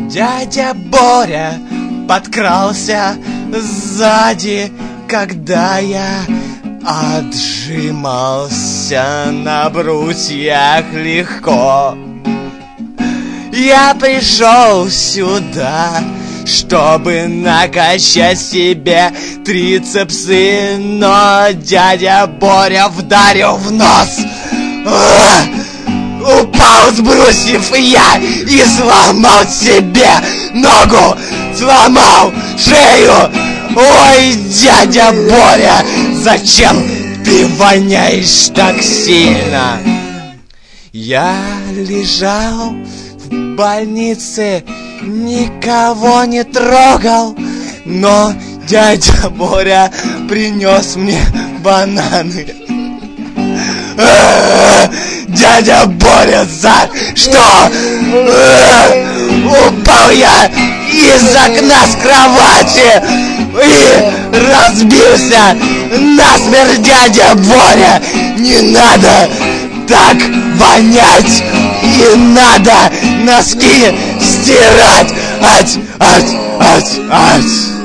Дядя Боря подкрался сзади, когда я отжимался на брусьях легко. Я пришел сюда, чтобы накачать себе трицепсы, но дядя Боря вдарил в нос. Упал с брусьев я и сломал себе ногу, сломал шею. Ой, дядя Боря, зачем ты воняешь так сильно? Я лежал в больнице, никого не трогал, но дядя Боря принес мне бананы. Дядя Боря, за что? Упал я из окна с кровати и разбился насмерть, дядя Боря. Не надо так вонять, и надо носки стирать. Ать.